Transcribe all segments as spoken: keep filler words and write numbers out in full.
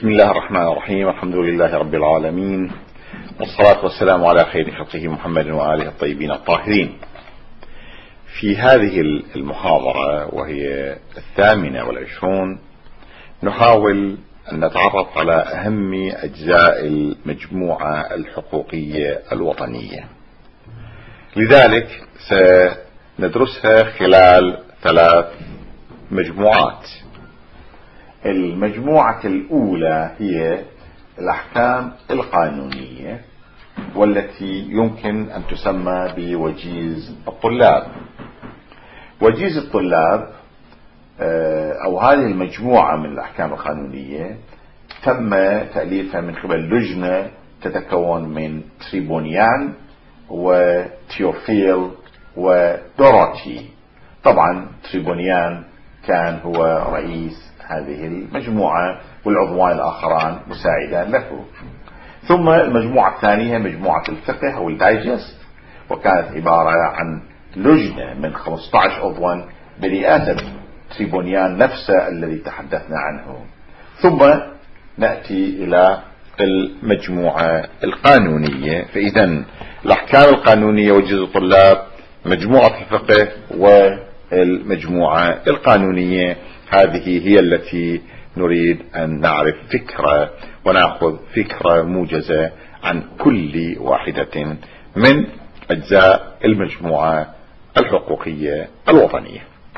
بسم الله الرحمن الرحيم. الحمد لله رب العالمين، والصلاة والسلام على خير خلقه محمد وآله الطيبين الطاهرين. في هذه المحاضرة وهي الثامنة والعشرون نحاول أن نتعرف على أهم أجزاء المجموعة الحقوقية الوطنية، لذلك سندرسها خلال ثلاث مجموعات. المجموعة الأولى هي الأحكام القانونية، والتي يمكن أن تسمى بوجيز الطلاب. وجيز الطلاب أو هذه المجموعة من الأحكام القانونية تم تأليفها من قبل لجنة تتكون من تريبونيان وتيوفيل ودوروتي. طبعا تريبونيان كان هو رئيس هذه المجموعة والعضوان الآخران مساعدان له. ثم المجموعة الثانية مجموعة الفقه أو الدايجست، وكانت عبارة عن لجنة من خمسة عشر عضوا برئاسة تريبونيان نفسه الذي تحدثنا عنه. ثم نأتي إلى المجموعة القانونية. فإذا الأحكام القانونية وجيز الطلاب، مجموعة الفقه والمجموعة القانونية، هذه هي التي نريد أن نعرف فكرة ونأخذ فكرة موجزة عن كل واحدة من أجزاء المجموعة الحقوقية الوطنية.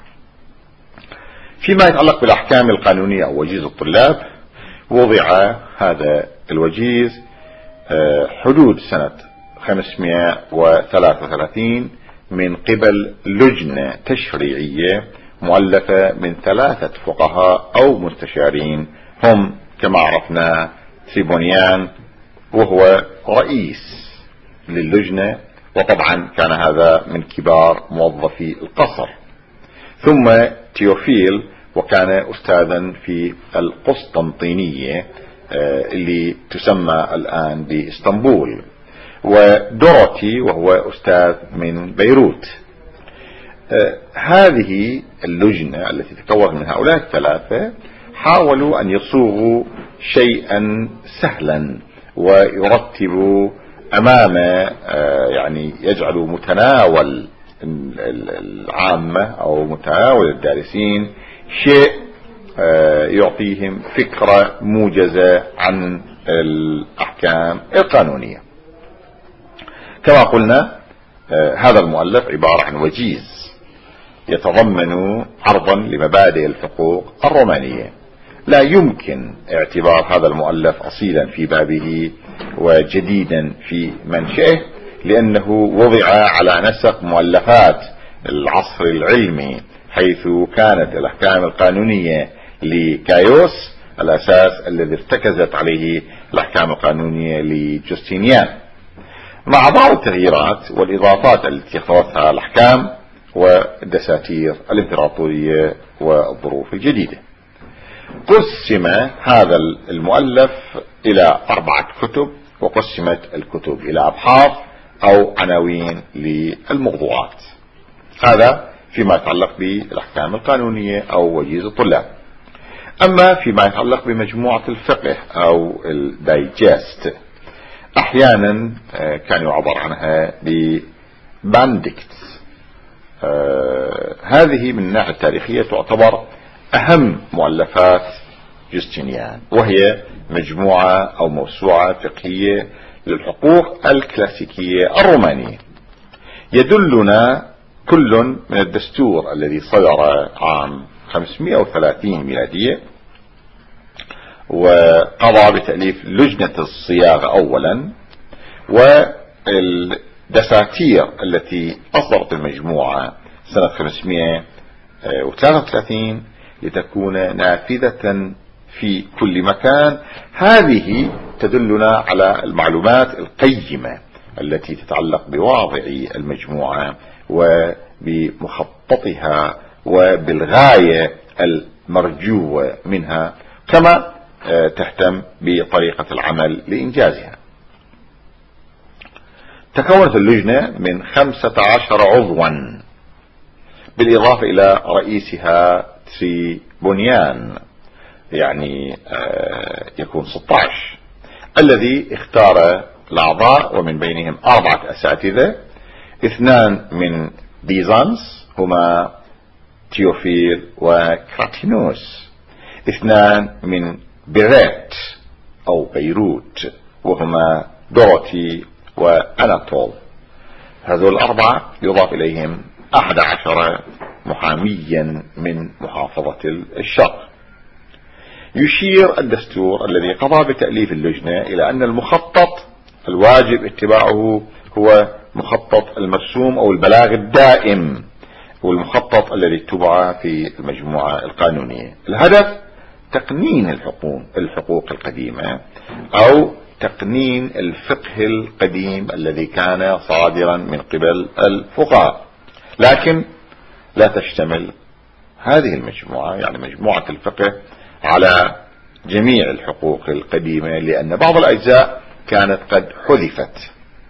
فيما يتعلق بالأحكام القانونية أو وجيز الطلاب، وضع هذا الوجيز حدود سنة خمسمائة وثلاثة وثلاثين من قبل لجنة تشريعية مؤلفة من ثلاثة فقهاء أو مستشارين، هم كما عرفنا تريبونيان وهو رئيس للجنة، وطبعا كان هذا من كبار موظفي القصر. ثم تيوفيل وكان أستاذا في القسطنطينية اللي تسمى الآن بإسطنبول. ودوروتي وهو أستاذ من بيروت. آه هذه اللجنة التي تكون من هؤلاء الثلاثة حاولوا أن يصوغوا شيئا سهلا ويرتبوا أمام آه يعني يجعلوا متناول العامة أو متناول الدارسين شيء آه يعطيهم فكرة موجزة عن الأحكام القانونية. كما قلنا آه هذا المؤلف عبارة عن وجيز يتضمن عرضا لمبادئ الحقوق الرومانية. لا يمكن اعتبار هذا المؤلف أصيلا في بابه وجديدا في منشئه، لأنه وضع على نسق مؤلفات العصر العلمي، حيث كانت الأحكام القانونية لكايوس الأساس الذي ارتكزت عليه الأحكام القانونية لجوستينيان، مع بعض التغييرات والإضافات التي اختارتها الأحكام والدساتير الإمبراطورية والظروف الجديدة. قسم هذا المؤلف إلى أربعة كتب، وقسمت الكتب إلى أبحاث أو عناوين للموضوعات. هذا فيما يتعلق بالأحكام القانونية أو وجيز الطلاب. أما فيما يتعلق بمجموعة الفقه أو الدايجست، أحيانا كان يعبر عنها بباندكتس. آه هذه من الناحية التاريخية تعتبر أهم مؤلفات جوستينيان، وهي مجموعة أو موسوعة فقهية للحقوق الكلاسيكية الرومانية. يدلنا كل من الدستور الذي صدر عام خمسمائة وثلاثين ميلادية وقضى بتأليف لجنة الصياغة أولا، والدساتير التي أصدرت المجموعة سنة خمسمائة وثلاثة وثلاثين لتكون نافذة في كل مكان. هذه تدلنا على المعلومات القيمة التي تتعلق بواضع المجموعة وبمخططها وبالغاية المرجوة منها، كما تهتم بطريقة العمل لإنجازها. تكونت اللجنة من خمسة عشر عضوا، بالإضافة إلى رئيسها تريبونيان. يعني يكون ستة عشر، الذي اختار الأعضاء ومن بينهم أربعة أساتذة، اثنان من بيزانس هما تيوفيل وكراتينوس، اثنان من بيريت أو بيروت وهما دوروتي وأناتول. هذول الأربعة يضاف إليهم أحد عشر محاميا من محافظة الشرق. يشير الدستور الذي قضى بتأليف اللجنة إلى أن المخطط الواجب اتباعه هو مخطط المرسوم أو البلاغ الدائم، والمخطط الذي اتبع في المجموعة القانونية. الهدف تقنين الحقوق الحقوق القديمة أو تقنين الفقه القديم الذي كان صادرا من قبل الفقهاء، لكن لا تشتمل هذه المجموعة يعني مجموعة الفقه على جميع الحقوق القديمة، لأن بعض الأجزاء كانت قد حذفت،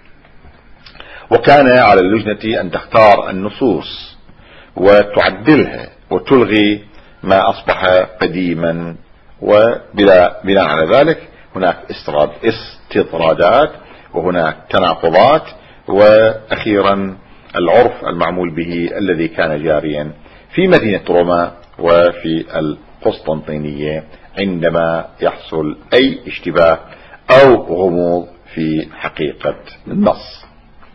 وكان على اللجنة أن تختار النصوص وتعدلها وتلغي ما أصبح قديما، وبلا بناء على ذلك هناك استطرادات وهناك تناقضات، وأخيرا العرف المعمول به الذي كان جاريا في مدينة روما وفي القسطنطينية عندما يحصل أي اشتباه أو غموض في حقيقة النص.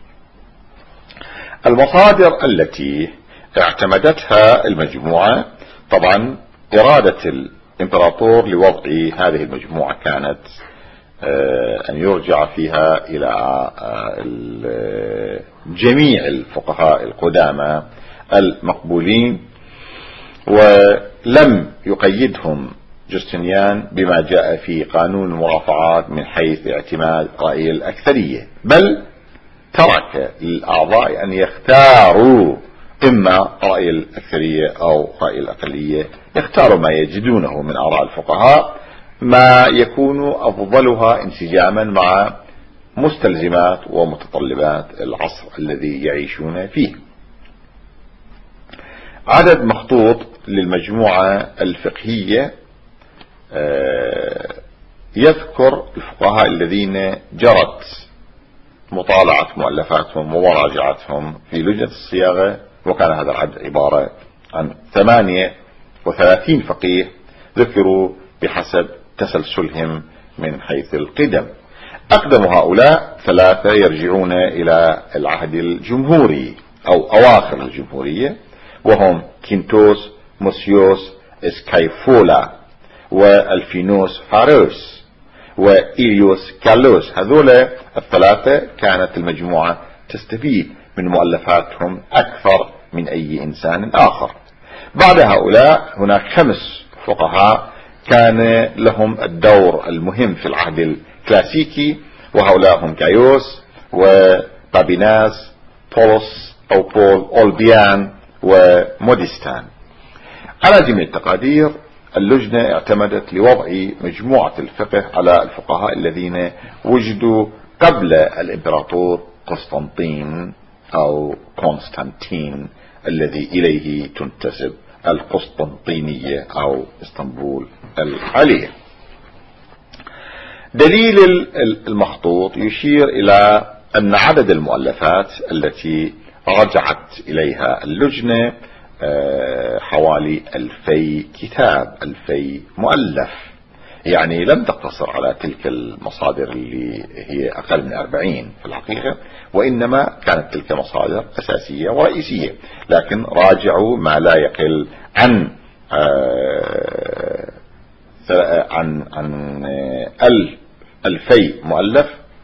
المصادر التي اعتمدتها المجموعة، طبعا إرادة الإمبراطور لوضع هذه المجموعة كانت أن يرجع فيها إلى جميع الفقهاء القدامى المقبولين، ولم يقيدهم جوستنيان بما جاء في قانون المرافعات من حيث اعتماد رأي الأكثرية، بل ترك للأعضاء أن يختاروا إما رأي الأكثرية أو رأي الأقلية، يختاروا ما يجدونه من آراء الفقهاء ما يكون أفضلها انسجاما مع مستلزمات ومتطلبات العصر الذي يعيشون فيه. عدد مخطوط للمجموعة الفقهية يذكر الفقهاء الذين جرت مطالعة مؤلفاتهم ومراجعتهم في لجنة الصياغة، وكان هذا العدد عبارة عن ثمانية وثلاثين فقيه ذكروا بحسب تسلسلهم من حيث القدم. أقدم هؤلاء ثلاثة يرجعون إلى العهد الجمهوري أو أواخر الجمهورية، وهم كينتوس، موسيوس، اسكايفولا، والفينوس فاروس، وإليوس كالوس. هذول الثلاثة كانت المجموعة تستفيد من مؤلفاتهم أكثر من أي إنسان آخر. بعد هؤلاء هناك خمس فقهاء كان لهم الدور المهم في العهد الكلاسيكي، وهؤلاء هم جايوس وبابيناس، بولس أو بول أولبيان وموديستان. على جميع التقادير اللجنة اعتمدت لوضع مجموعة الفقه على الفقهاء الذين وجدوا قبل الإمبراطور قسطنطين أو كونستانتين الذي إليه تنتسب القسطنطينية أو اسطنبول الحالية. دليل المخطوط يشير إلى أن عدد المؤلفات التي رجعت إليها اللجنة حوالي ألفي كتاب، ألفي مؤلف، يعني لم تقتصر على تلك المصادر اللي هي أقل من أربعين في الحقيقة، وإنما كانت تلك مصادر أساسية ورئيسية، لكن راجعوا ما لا يقل عن عن عن ألفي مؤلف.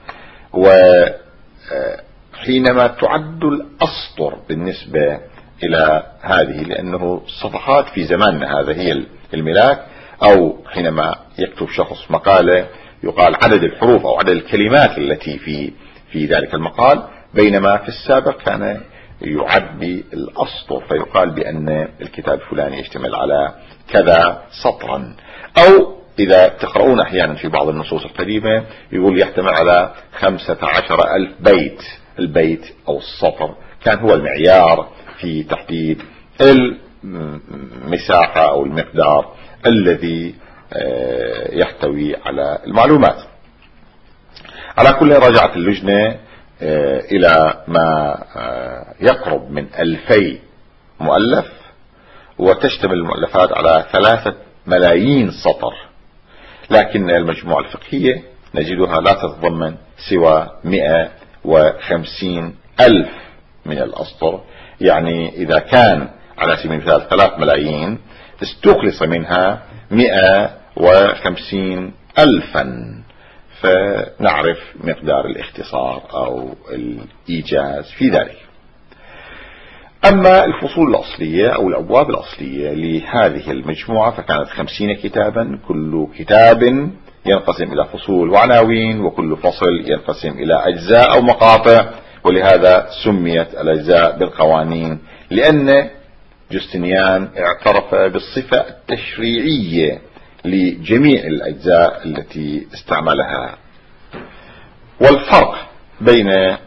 وحينما تعد الأسطر بالنسبة إلى هذه، لأنه صفحات في زماننا هذا هي الملاك، أو حينما يكتب شخص مقالة يقال عدد الحروف أو عدد الكلمات التي في في ذلك المقال، بينما في السابق كان يعد بالأسطر، فيقال بأن الكتاب الفلاني يشتمل على كذا سطرا، أو إذا تقرؤون أحيانا في بعض النصوص القديمة يقول يحتمل على خمسة عشر ألف بيت. البيت أو السطر كان هو المعيار في تحديد المساحة أو المقدار الذي يحتوي على المعلومات. على كل رجعت اللجنة إلى ما يقرب من ألفي مؤلف، وتشتمل المؤلفات على ثلاثة ملايين سطر، لكن المجموعة الفقهية نجدها لا تتضمن سوى مئة وخمسين ألف من الأسطر. يعني إذا كان على سبيل المثال ثلاث ملايين استخلص منها مئة وخمسين ألفا، فنعرف مقدار الاختصار أو الإيجاز في ذلك. أما الفصول الأصلية أو الأبواب الأصلية لهذه المجموعة فكانت خمسين كتابا، كل كتاب ينقسم إلى فصول وعناوين، وكل فصل ينقسم إلى أجزاء أو مقاطع، ولهذا سميت الأجزاء بالقوانين، لأن جستنيان اعترف بالصفة التشريعية لجميع الأجزاء التي استعملها. والفرق بين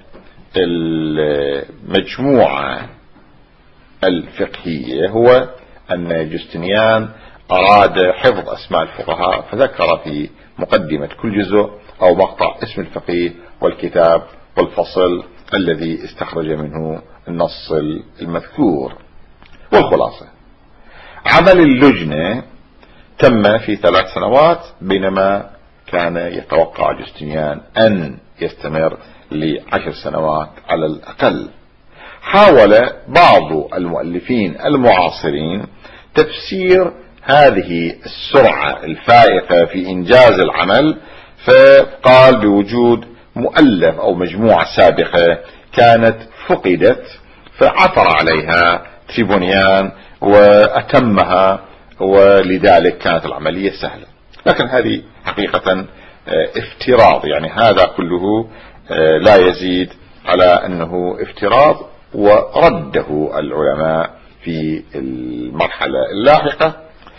المجموعة الفقهية هو أن جستنيان أراد حفظ أسماء الفقهاء، فذكر في مقدمة كل جزء أو مقطع اسم الفقيه والكتاب والفصل الذي استخرج منه النص المذكور. والخلاصة عمل اللجنة تم في ثلاث سنوات، بينما كان يتوقع جستنيان أن يستمر لعشر سنوات على الأقل. حاول بعض المؤلفين المعاصرين تفسير هذه السرعة الفائقة في إنجاز العمل، فقال بوجود مؤلف أو مجموعة سابقة كانت فقدت فعثر عليها تريبونيان وأتمها، ولذلك كانت العملية سهلة. لكن هذه حقيقة افتراض، يعني هذا كله لا يزيد على أنه افتراض، ورده العلماء في المرحلة اللاحقة،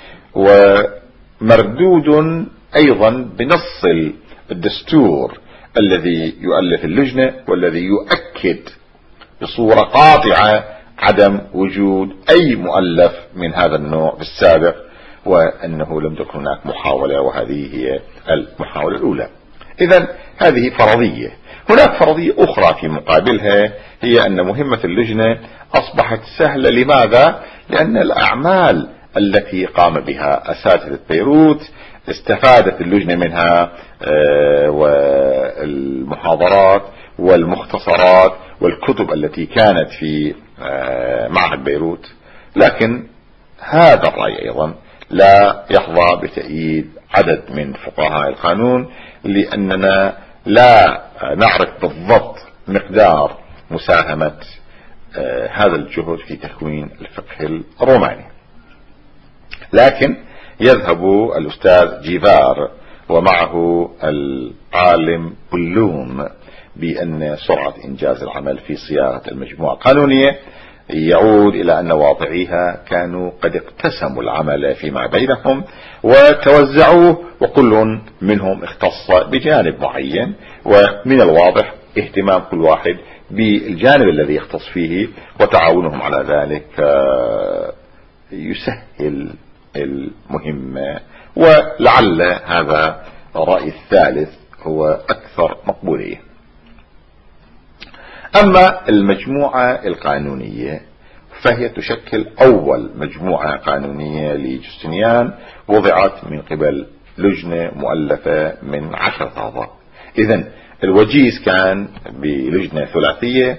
ومردود أيضا بنص الدستور الذي يؤلف اللجنة والذي يؤكد بصورة قاطعة عدم وجود أي مؤلف من هذا النوع بالسابق، وأنه لم تكن هناك محاولة، وهذه هي المحاولة الأولى. إذن هذه فرضية. هناك فرضية أخرى في مقابلها، هي أن مهمة اللجنة أصبحت سهلة. لماذا؟ لأن الأعمال التي قام بها أساتذة بيروت استفادت اللجنة منها، والمحاضرات والمختصرات والكتب التي كانت في معهد بيروت. لكن هذا الرأي أيضا لا يحظى بتأييد عدد من فقهاء القانون، لأننا لا نعرف بالضبط مقدار مساهمة هذا الجهد في تكوين الفقه الروماني. لكن يذهب الأستاذ جيفار ومعه العالم بلوم بأن سرعة إنجاز العمل في صياغة المجموعة القانونية يعود إلى أن واضعيها كانوا قد اقتسموا العمل فيما بينهم وتوزعوه، وكل منهم اختص بجانب معين، ومن الواضح اهتمام كل واحد بالجانب الذي يختص فيه، وتعاونهم على ذلك يسهل المهمة. ولعل هذا الرأي الثالث هو أكثر مقبولية. أما المجموعة القانونية فهي تشكل أول مجموعة قانونية لجستنيان، وضعت من قبل لجنة مؤلفة من عشرة أعضاء. إذن الوجيز كان بلجنة ثلاثية،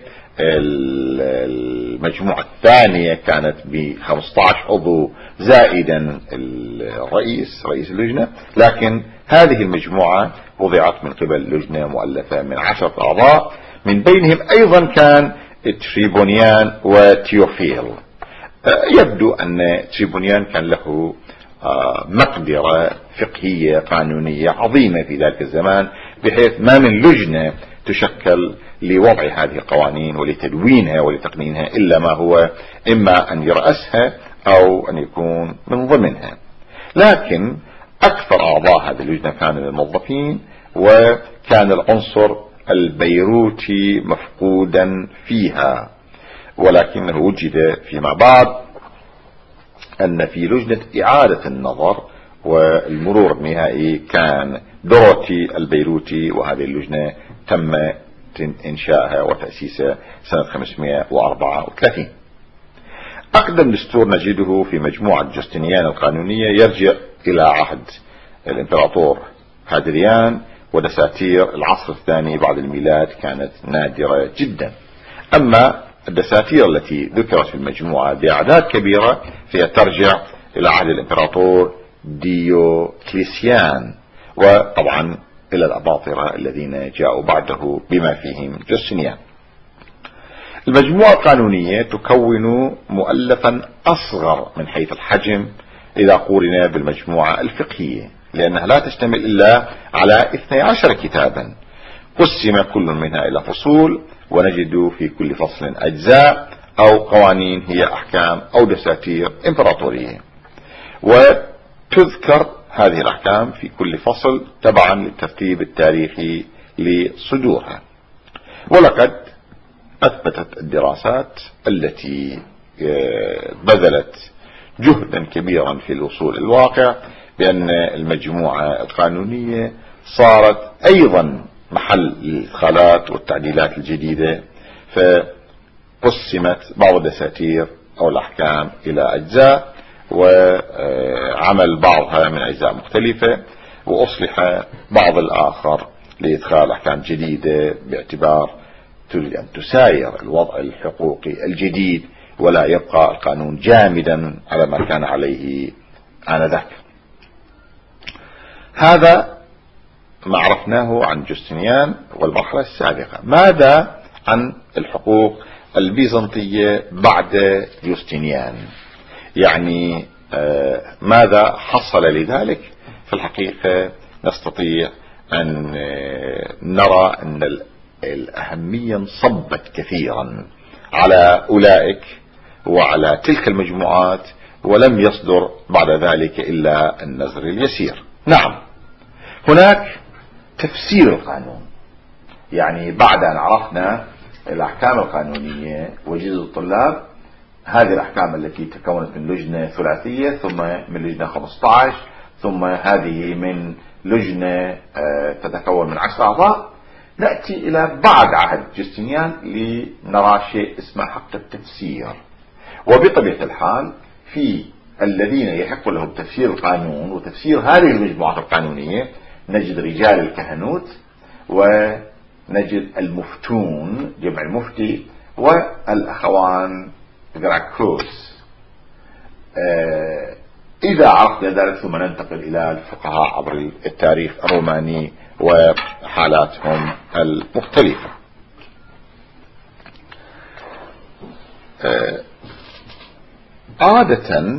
المجموعة الثانية كانت بخمسة عشر عضو زائدا الرئيس رئيس اللجنة، لكن هذه المجموعة وضعت من قبل لجنة مؤلفة من عشرة أعضاء، من بينهم أيضا كان تريبونيان وتيوفيل. يبدو أن تريبونيان كان له مقدرة فقهية قانونية عظيمة في ذلك الزمان، بحيث ما من لجنة تشكل لوضع هذه القوانين ولتدوينها ولتقنينها إلا ما هو إما أن يرأسها أو أن يكون من ضمنها. لكن أكثر أعضاء هذه اللجنة كانوا الموظفين، وكان العنصر البيروتي مفقودا فيها، ولكنه وجد فيما بعد أن في لجنة إعادة النظر والمرور النهائي كان دوروتي البيروتي، وهذه اللجنة تم إنشائها وتأسيسها سنة خمسمائة وأربعة وثلاثين. أقدم دستور نجده في مجموعة جوستنيان القانونية يرجع إلى عهد الإمبراطور هادريان، ودساتير العصر الثاني بعد الميلاد كانت نادرة جدا. أما الدساتير التي ذكرت في المجموعة بأعداد كبيرة فهي ترجع إلى عهد الإمبراطور ديوكليسيان، وطبعا إلى الأباطرة الذين جاءوا بعده بما فيهم جوستنيان. المجموعة القانونية تكون مؤلفا أصغر من حيث الحجم إذا قورنا بالمجموعة الفقهية، لأنها لا تشتمل إلا على اثني عشر كتابا قسم كل منها إلى فصول، ونجد في كل فصل أجزاء أو قوانين هي أحكام أو دساتير إمبراطورية، وتذكر هذه الأحكام في كل فصل تبعا للترتيب التاريخي لصدورها. ولقد أثبتت الدراسات التي بذلت جهدا كبيرا في الوصول الواقع بأن المجموعة القانونية صارت أيضا محل الإدخالات والتعديلات الجديدة، فقسمت بعض الدساتير أو الأحكام إلى أجزاء، وعمل بعضها من أجزاء مختلفة، وأصلح بعض الآخر لإدخال أحكام جديدة باعتبار تريد أن تساير الوضع الحقوقي الجديد ولا يبقى القانون جامدا على ما كان عليه آنذاك. هذا ما عرفناه عن جوستنيان والمرحلة السابقة. ماذا عن الحقوق البيزنطية بعد جوستنيان؟ يعني آه ماذا حصل لذلك؟ في الحقيقة نستطيع أن آه نرى أن الأهمية انصبت كثيرا على أولئك وعلى تلك المجموعات، ولم يصدر بعد ذلك إلا النظر اليسير. نعم، هناك تفسير القانون، يعني بعد أن عرفنا الأحكام القانونية وجزء الطلاب، هذه الأحكام التي تكونت من لجنة ثلاثية ثم من لجنة خمسة عشر ثم هذه من لجنة تتكون من عشر أعضاء، نأتي إلى بعد عهد جوستنيان لنرى شيء اسمه حق التفسير. وبطبيعة الحال في الذين يحق لهم تفسير القانون وتفسير هذه المجموعات القانونية نجد رجال الكهنوت، ونجد المفتون جمع المفتي، والأخوان جراكوس. آه إذا عرفنا ذلك ثم ننتقل إلى الفقهاء عبر التاريخ الروماني وحالاتهم المختلفة. آه عادة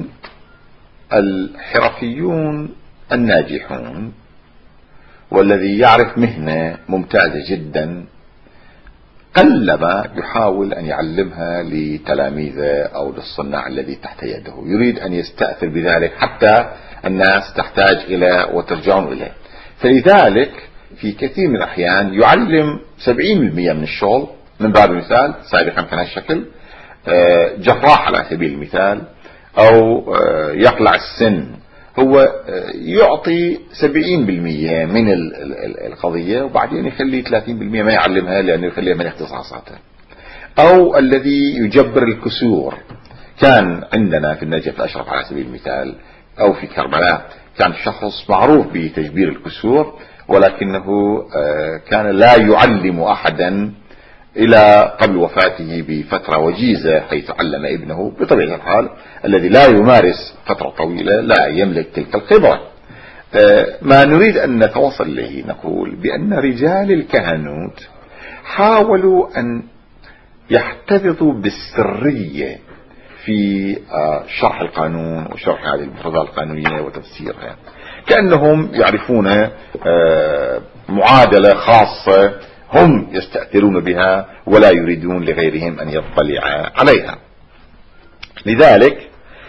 الحرفيون الناجحون والذي يعرف مهنة ممتازة جدا قلما يحاول أن يعلمها لتلاميذه أو للصناع الذي تحت يده، يريد أن يستأثر بذلك حتى الناس تحتاج إلى وترجعون إليه. فلذلك في كثير من الأحيان يعلم سبعين بالمئة من الشغل. من باب المثال سابقا كان الشكل جراح على سبيل المثال أو يقلع السن، هو يعطي سبعين بالمئة من القضية وبعدين يخلي ثلاثين بالمئة ما يعلمها لأنه يخليها من اختصاصاته. أو الذي يجبر الكسور، كان عندنا في النجف الأشرف على سبيل المثال أو في كربلاء كان شخص معروف بتجبير الكسور، ولكنه كان لا يعلم أحدا إلى قبل وفاته بفترة وجيزة، حيث علم ابنه. بطبيعة الحال الذي لا يمارس فترة طويلة لا يملك تلك الخبرة. ما نريد أن نتوصل إليه نقول بأن رجال الكهنوت حاولوا أن يحتفظوا بالسرية في شرح القانون وشرح هذه المفردات القانونية وتفسيرها، كأنهم يعرفون معادلة خاصة هم يستأثرون بها ولا يريدون لغيرهم أن يطلع عليها. لذلك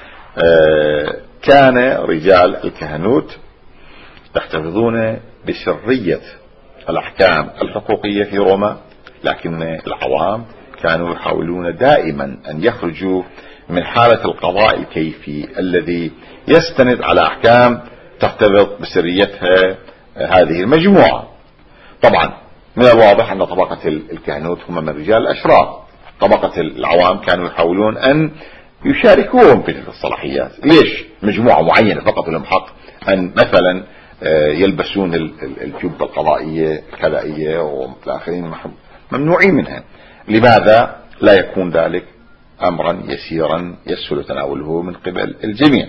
كان رجال الكهنوت يحتفظون بسرية الأحكام الحقوقية في روما، لكن العوام كانوا يحاولون دائما أن يخرجوا من حالة القضاء الكيفي الذي يستند على أحكام تحتفظ بسريتها هذه المجموعة. طبعا من الواضح أن طبقة الكهنوت هم من الرجال الأشراف، طبقة العوام كانوا يحاولون أن يشاركوهم في تلك الصلاحيات. ليش مجموعة معينة فقط لهم حق أن مثلا يلبسون الجبة القضائية الكذائية والآخرين ممنوعين منها؟ لماذا لا يكون ذلك أمرا يسيرا يسهل تناوله من قبل الجميع؟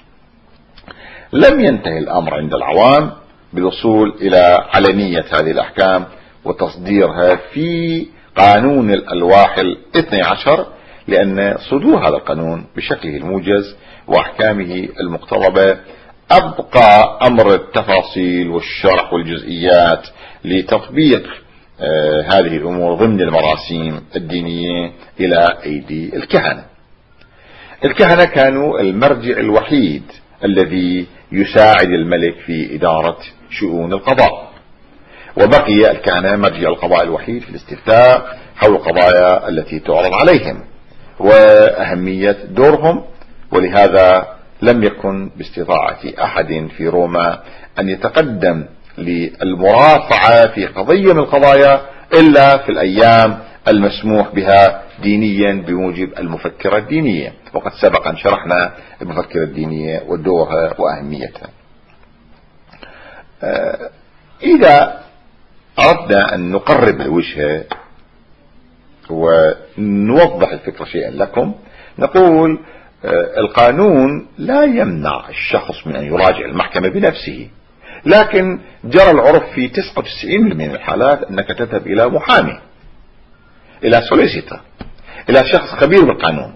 لم ينتهي الأمر عند العوام بالوصول إلى علنية هذه الأحكام وتصديرها في قانون الألواح الاثني عشر، لأن صدور هذا القانون بشكله الموجز وأحكامه المقتربة أبقى أمر التفاصيل والشرح والجزئيات لتطبيق آه هذه الأمور ضمن المراسيم الدينية إلى أيدي الكهنة. الكهنة كانوا المرجع الوحيد الذي يساعد الملك في إدارة شؤون القضاء، وبقي الكهنة مرجع القضاء الوحيد في الاستفتاء حول القضايا التي تعرض عليهم وأهمية دورهم. ولهذا لم يكن باستطاعة أحد في روما أن يتقدم للمرافعة في قضية من القضايا إلا في الأيام المسموح بها دينيا بموجب المفكرة الدينية، وقد سبق أن شرحنا المفكرة الدينية ودورها وأهميتها. إذا أردنا أن نقرب الوجه ونوضح الفكرة شيئا لكم، نقول القانون لا يمنع الشخص من أن يراجع المحكمة بنفسه، لكن جرى العرف في تسعة وتسعين بالمئة من الحالات أنك تذهب إلى محامي، إلى سوليسيتر، إلى شخص خبير بالقانون.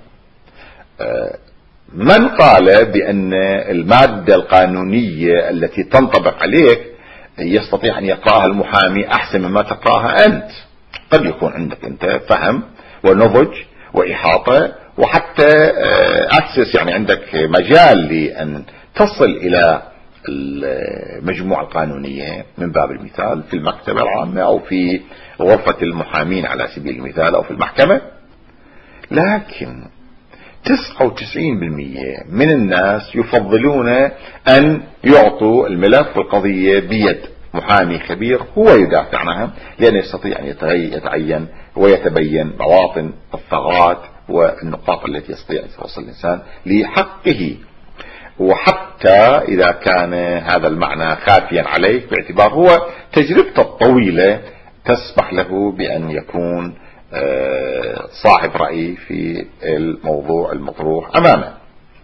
من قال بأن المادة القانونية التي تنطبق عليك يستطيع أن يقرأها المحامي أحسن مما تقرأها أنت؟ قد يكون عندك أنت فهم ونضج وإحاطة وحتى أكسس، يعني عندك مجال لأن تصل إلى المجموعة القانونية من باب المثال في المكتبة العامة أو في غرفة المحامين على سبيل المثال أو في المحكمة. لكن تسعة وتسعين بالمئة من الناس يفضلون أن يعطوا الملف والقضية بيد محامي خبير هو يدافع عنها، لأنه يستطيع أن يتعين ويتبين مواطن الثغرات والنقاط التي يستطيع أن يوصل الإنسان لحقه، وحتى إذا كان هذا المعنى خافيا عليه باعتبار هو تجربته الطويلة تسمح له بأن يكون صاحب رأي في الموضوع المطروح أمامه.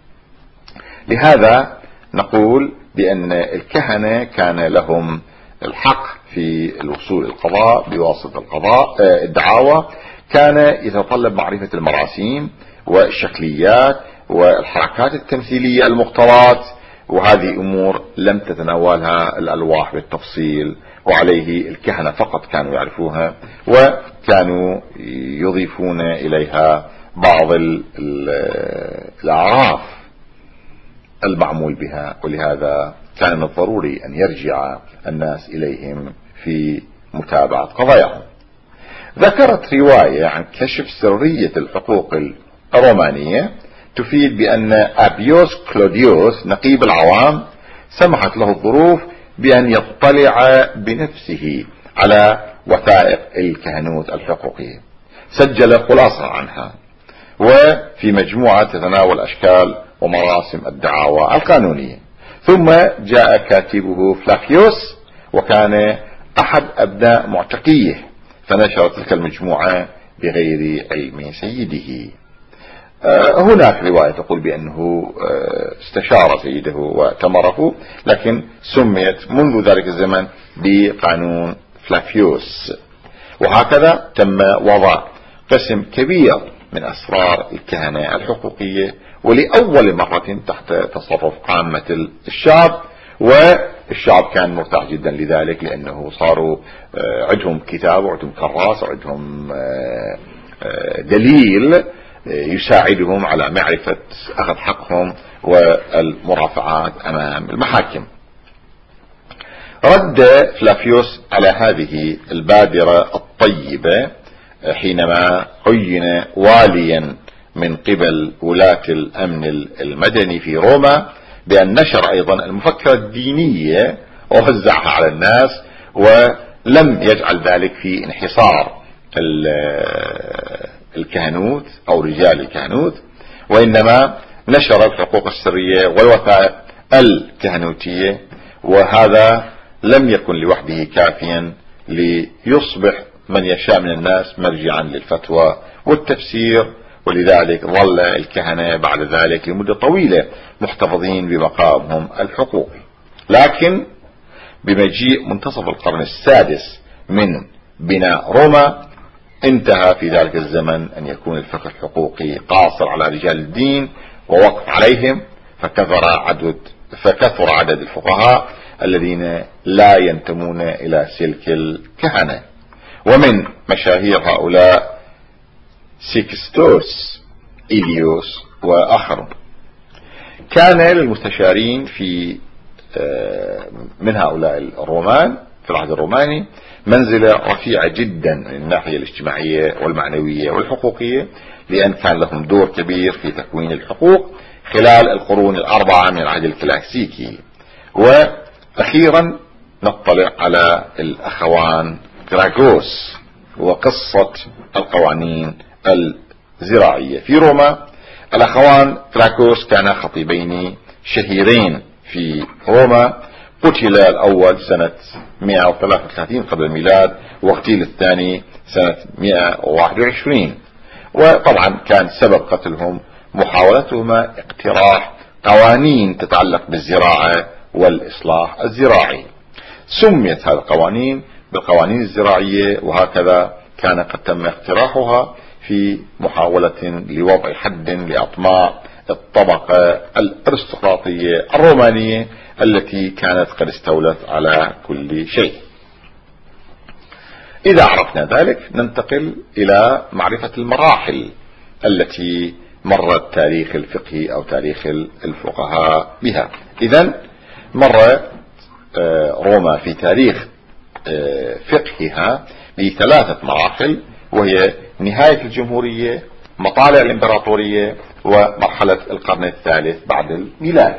لهذا نقول بأن الكهنة كان لهم الحق في الوصول القضاء بواسطة القضاء الدعاوى، كان يتطلب معرفة المراسيم والشكليات والحركات التمثيلية المختارات، وهذه أمور لم تتناولها الألواح بالتفصيل، وعليه الكهنة فقط كانوا يعرفوها، وكانوا يضيفون إليها بعض الأعراف المعمول بها، ولهذا كان من الضروري أن يرجع الناس إليهم في متابعة قضاياهم. ذكرت رواية عن كشف سرية الحقوق الرومانية تفيد بأن أبيوس كلوديوس نقيب العوام سمحت له الظروف بأن يطلع بنفسه على وثائق الكهنوت الحقوقية، سجل خلاصة عنها وفي مجموعة تتناول أشكال ومراسم الدعاوى القانونية. ثم جاء كاتبه فلافيوس وكان أحد أبناء معتقيه، فنشر تلك المجموعة بغير علم سيده. هناك رواية تقول بأنه استشار سيده وتمره، لكن سميت منذ ذلك الزمن بقانون فلافيوس. وهكذا تم وضع قسم كبير من أسرار الكهنة الحقوقية، ولأول مرة تحت تصرف عامة الشعب، والشعب كان مرتاح جدا لذلك، لأنه صاروا عندهم كتاب وعندهم كراس وعندهم دليل يساعدهم على معرفة أخذ حقهم والمرافعات أمام المحاكم. رد فلافيوس على هذه البادرة الطيبة حينما عين واليا من قبل ولاة الأمن المدني في روما بأن نشر أيضا المفكرة الدينية ووزعها على الناس، ولم يجعل ذلك في انحصار الكهنوت أو رجال الكهنوت، وإنما نشر الحقوق السرية والوثائق الكهنوتية. وهذا لم يكن لوحده كافيا ليصبح من يشاء من الناس مرجعا للفتوى والتفسير، ولذلك ظل الكهنة بعد ذلك لمدة طويلة محتفظين بمقامهم الحقوقي. لكن بمجيء منتصف القرن السادس من بناء روما انتهى في ذلك الزمن أن يكون الفقه الحقوقي قاصر على رجال الدين ووقف عليهم، فكثر عدد فكثر عدد الفقهاء الذين لا ينتمون إلى سلك الكهنة. ومن مشاهير هؤلاء سيكستوس، إليوس وآخرون. كان للمستشارين في من هؤلاء الرومان في العهد الروماني منزلة رفيعة جدا من الناحية الاجتماعية والمعنوية والحقوقية، لأن كان لهم دور كبير في تكوين الحقوق خلال القرون الأربعة من العهد الكلاسيكي. وأخيرا نطلع على الأخوان غراغوس وقصة القوانين الزراعية في روما. الأخوان غراغوس كانا خطيبين شهيرين في روما. قتل الأول سنة مئة وثلاثة وثلاثين قبل الميلاد، واغتيل الثاني سنة مئة وواحد وعشرين. وطبعا كان سبب قتلهم محاولتهما اقتراح قوانين تتعلق بالزراعة والإصلاح الزراعي. سميت هذه القوانين بالقوانين الزراعية، وهكذا كان قد تم اقتراحها في محاولة لوضع حد لأطماع الطبقة الأرستقراطية الرومانية التي كانت قد استولت على كل شيء. إذا عرفنا ذلك ننتقل إلى معرفة المراحل التي مر التاريخ الفقهي أو تاريخ الفقهاء بها. إذن مر روما في تاريخ فقهها بثلاثة مراحل، وهي نهاية الجمهورية، مطالع الإمبراطورية، ومرحلة القرن الثالث بعد الميلاد.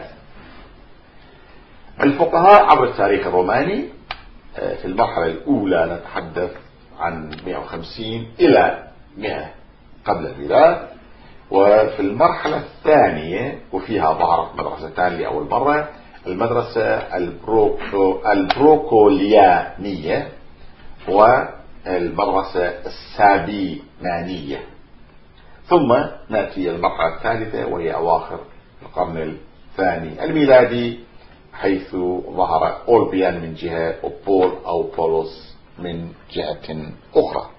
الفقهاء عبر التاريخ الروماني في المرحلة الأولى نتحدث عن مئة وخمسين إلى مئة قبل الميلاد، وفي المرحلة الثانية وفيها ظهرت مدرستان لأول مرة، المدرسة البروكو البروكوليانية والمدرسة السابينانية. ثم نأتي المرحلة الثالثة وهي أواخر القرن الثاني الميلادي، حيث ظهر أولبيان من جهة وبول أو بولوس من جهة أخرى.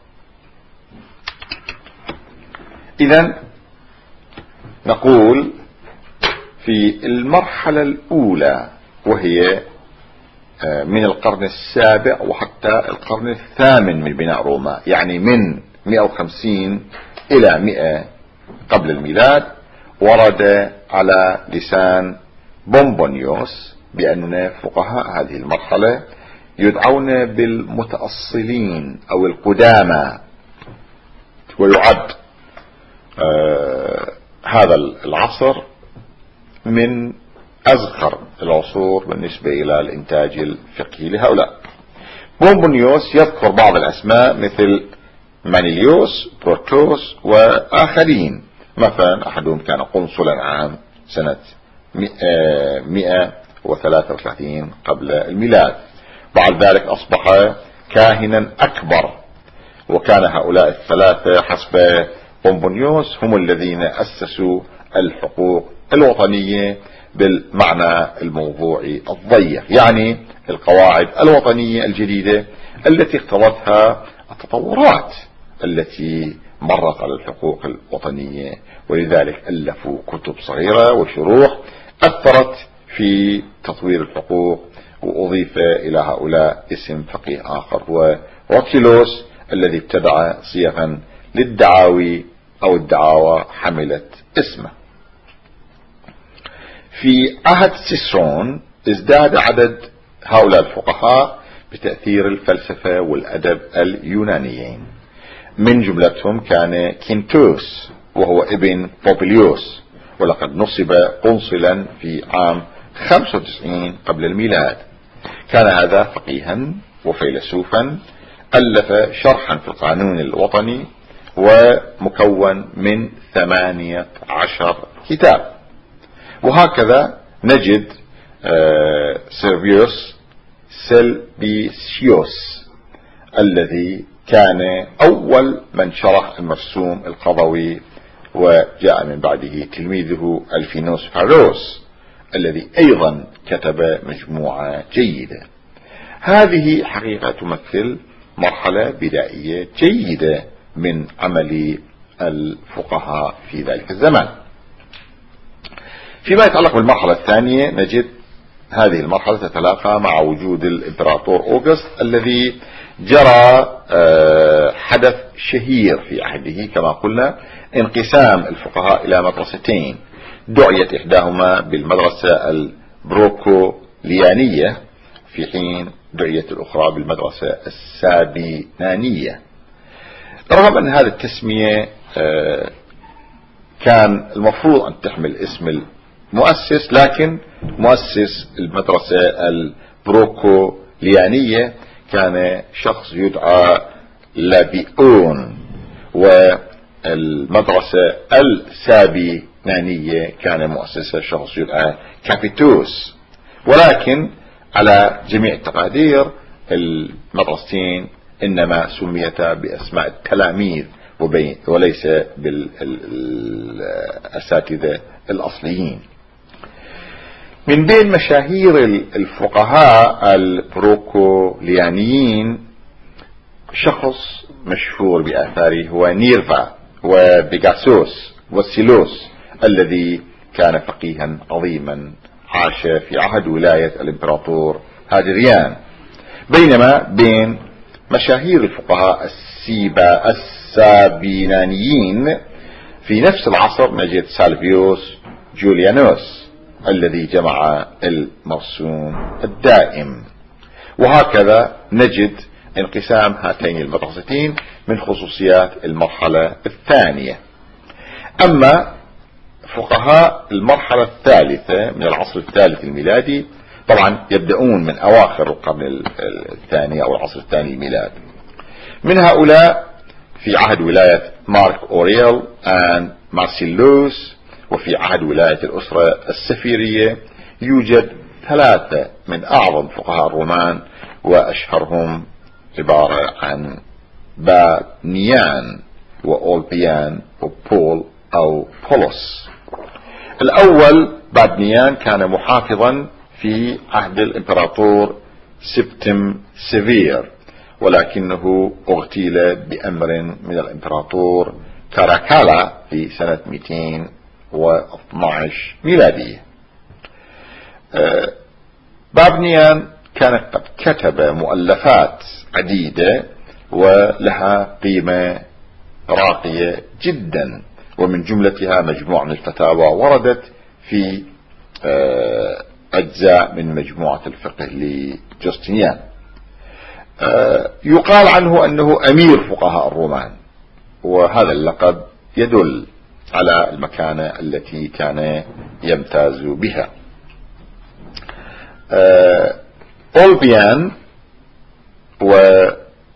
إذن نقول في المرحلة الأولى وهي من القرن السابع وحتى القرن الثامن من بناء روما، يعني من مئة وخمسين إلى مئة قبل الميلاد، ورد على لسان بومبونيوس بأن فقهاء هذه المرحلة يدعون بالمتأصلين أو القدامى، ويعد آه هذا العصر من أزخر العصور بالنسبة إلى الإنتاج الفقهي لهؤلاء. بومبونيوس يذكر بعض الأسماء مثل مانيليوس، بروتوس وآخرين. مثلا أحدهم كان قنصلا عام سنة مئة وثلاثة وثلاثين قبل الميلاد. بعد ذلك أصبح كاهنا أكبر، وكان هؤلاء الثلاثة حسب بومبونيوس هم الذين أسسوا الحقوق الوطنية بالمعنى الموضوعي الضيق، يعني القواعد الوطنية الجديدة التي اقتضتها التطورات التي مرت على الحقوق الوطنية. ولذلك ألفوا كتب صغيرة وشروح أثرت في تطوير الحقوق. وأضيف إلى هؤلاء اسم فقيه آخر هو روكيلوس الذي ابتدع صيغا للدعاوي أو الدعاوى حملت اسمه. في عهد سيسرون ازداد عدد هؤلاء الفقهاء بتأثير الفلسفة والأدب اليونانيين. من جملتهم كان كينتوس وهو ابن بوبليوس، ولقد نصب قنصلا في عام خمسة وتسعين قبل الميلاد. كان هذا فقيها وفيلسوفا، ألف شرحا في القانون الوطني ومكون من ثمانية عشر كتاب. وهكذا نجد سيرفيوس سلبيسيوس الذي كان أول من شرح المرسوم القضوي، وجاء من بعده تلميذه الفينوس فاروس الذي أيضا كتب مجموعة جيدة. هذه حقيقة تمثل مرحلة بدائية جيدة من عمل الفقهاء في ذلك الزمان. فيما يتعلق بالمرحلة الثانية، نجد هذه المرحلة تتلاقى مع وجود الإمبراطور أوغسط الذي جرى حدث شهير في عهده كما قلنا، انقسام الفقهاء إلى مدرستين، دعيت إحداهما بالمدرسة البروكوليانية في حين دعيت الأخرى بالمدرسة السابينانية. رغم أن هذه التسمية كان المفروض أن تحمل اسم المؤسس، لكن مؤسس المدرسة البروكوليانية كان شخص يدعى لابيون، والمدرسة السابينانية كان مؤسسها شخص يدعى كابيتوس. ولكن على جميع التقادير المدرستين إنما سميتا بأسماء التلاميذ وليس بالأساتذة الأصليين. من بين مشاهير الفقهاء البروكوليانيين شخص مشهور بآثاره هو نيرفا وبيغاسوس وسيلوس الذي كان فقيها عظيما عاش في عهد ولاية الإمبراطور هادريان. بينما بين مشاهير الفقهاء السيبا السابينانيين في نفس العصر نجد سالفيوس جوليانوس الذي جمع المرسوم الدائم. وهكذا نجد انقسام هاتين المدرستين من خصوصيات المرحلة الثانية. أما فقهاء المرحلة الثالثة من العصر الثالث الميلادي طبعا يبدأون من أواخر القرن الثاني أو العصر الثاني الميلاد. من هؤلاء في عهد ولاية مارك أوريل آن مارسيلوس، وفي عهد ولاية الأسرة السفيرية يوجد ثلاثة من أعظم فقهاء الرومان، وأشهرهم عبارة عن بابنيان وأولبيان وبول أو بولس. الأول بابنيان كان محافظا في عهد الإمبراطور سبتم سيفير، ولكنه اغتيل بأمر من الإمبراطور كاراكالا في سنة مئتين واثني عشر ميلادية. بابنيان كان قد كتب مؤلفات عديدة ولها قيمة راقية جدا، ومن جملتها مجموعة من الفتاوى وردت في أجزاء من مجموعة الفقه لجوستنيان. يقال عنه أنه أمير فقهاء الرومان، وهذا اللقب يدل على المكانة التي كان يمتاز بها. أولبيان وبول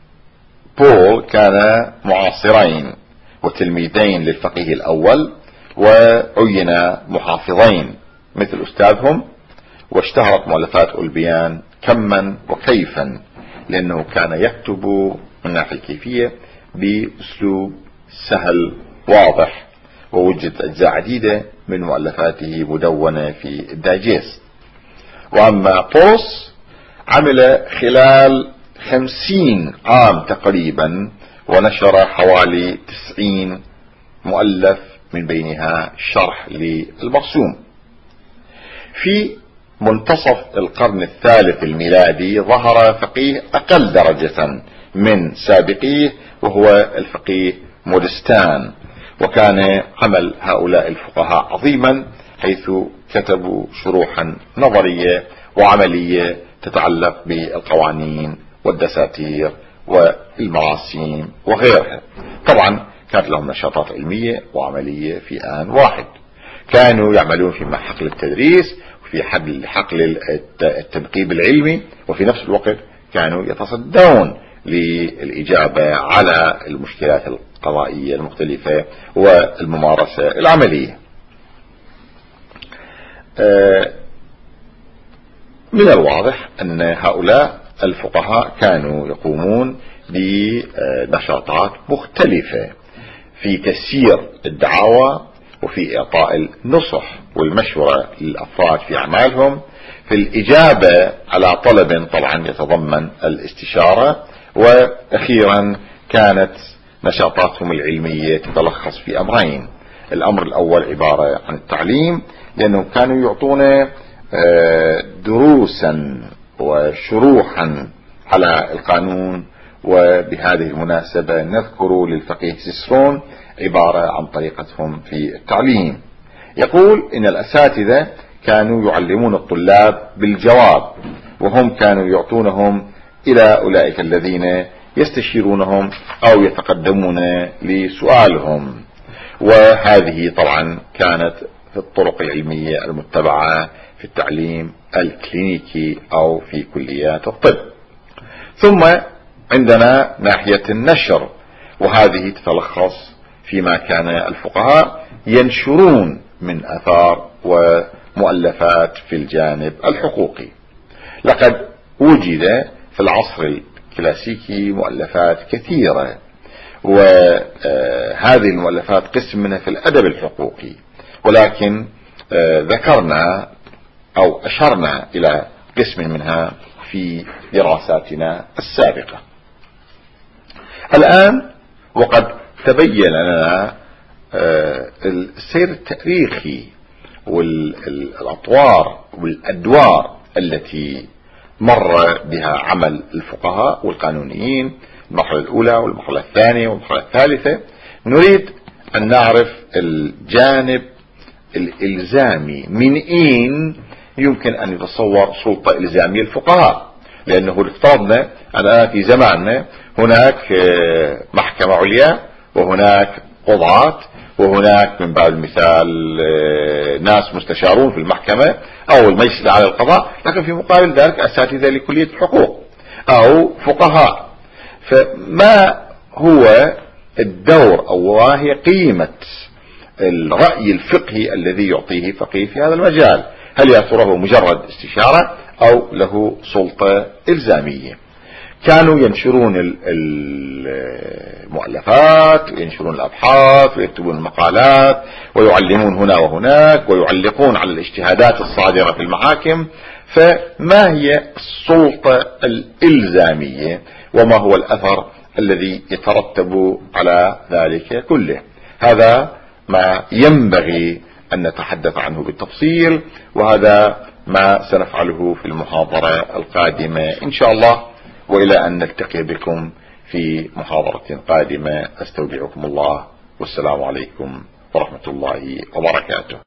كانا معاصرين وتلميذين للفقيه الأول، وعينا محافظين مثل أستاذهم، واشتهرت مؤلفات أولبيان كما وكيفا لأنه كان يكتب من ناحية الكيفية بأسلوب سهل واضح، ووجد أجزاء عديدة من مؤلفاته مدونة في الدايجست. وأما بولس عمل خلال خمسين عام تقريبا ونشر حوالي تسعين مؤلف من بينها شرح للمرسوم. في منتصف القرن الثالث الميلادي ظهر فقيه أقل درجة من سابقيه وهو الفقيه مودستان، وكان عمل هؤلاء الفقهاء عظيما حيث كتبوا شروحا نظرية وعملية تتعلق بالقوانين والدساتير والمراسيم وغيرها. طبعا كانت لهم نشاطات علمية وعملية في آن واحد، كانوا يعملون في حقل التدريس وفي في حقل التنقيب العلمي، وفي نفس الوقت كانوا يتصدون للإجابة على المشكلات القضائية المختلفة والممارسة العملية. من الواضح أن هؤلاء الفقهاء كانوا يقومون بنشاطات مختلفة في تسيير الدعاوى وفي إعطاء النصح والمشورة للأفراد في أعمالهم، في الإجابة على طلب طبعا يتضمن الاستشارة، وأخيرا كانت نشاطاتهم العلمية تتلخص في أمرين. الأمر الأول عبارة عن التعليم، لأنهم كانوا يعطون دروسا وشروحا على القانون، وبهذه المناسبة نذكر للفقيه سيسرون عبارة عن طريقتهم في التعليم. يقول إن الأساتذة كانوا يعلمون الطلاب بالجواب، وهم كانوا يعطونهم إلى أولئك الذين يستشيرونهم أو يتقدمون لسؤالهم. وهذه طبعا كانت في الطرق العلمية المتبعة في التعليم الكلينيكي أو في كليات الطب. ثم عندنا ناحية النشر، وهذه تتلخص فيما كان الفقهاء ينشرون من آثار ومؤلفات في الجانب الحقوقي. لقد وجد في العصر الكلاسيكي مؤلفات كثيرة، وهذه المؤلفات قسم منها في الأدب الحقوقي، ولكن ذكرنا أو أشرنا إلى قسم منها في دراساتنا السابقة. الآن وقد تبين لنا السير التاريخي والأطوار والأدوار التي مر بها عمل الفقهاء والقانونيين، المرحلة الأولى والمرحلة الثانية والمرحلة الثالثة. نريد أن نعرف الجانب الإلزامي، من أين يمكن أن يتصور سلطة إلزامية الفقهاء، لأنه افترضنا أن في زماننا هناك محكمة عليا، وهناك قضاة، وهناك من باب المثال ناس مستشارون في المحكمة أو المجلس الأعلى للقضاء، لكن في مقابل ذلك أساتذة لكلية الحقوق أو فقهاء. فما هو الدور أو ما هي قيمة الرأي الفقهي الذي يعطيه فقيه في هذا المجال؟ هل يا ترى مجرد استشارة أو له سلطة إلزامية؟ كانوا ينشرون المؤلفات وينشرون الأبحاث ويكتبون المقالات ويعلمون هنا وهناك ويعلقون على الاجتهادات الصادرة في المحاكم. فما هي السلطة الإلزامية وما هو الأثر الذي يترتب على ذلك كله؟ هذا ما ينبغي أن نتحدث عنه بالتفصيل، وهذا ما سنفعله في المحاضرة القادمة إن شاء الله. وإلى أن نلتقي بكم في محاضرة قادمة، أستودعكم الله، والسلام عليكم ورحمة الله وبركاته.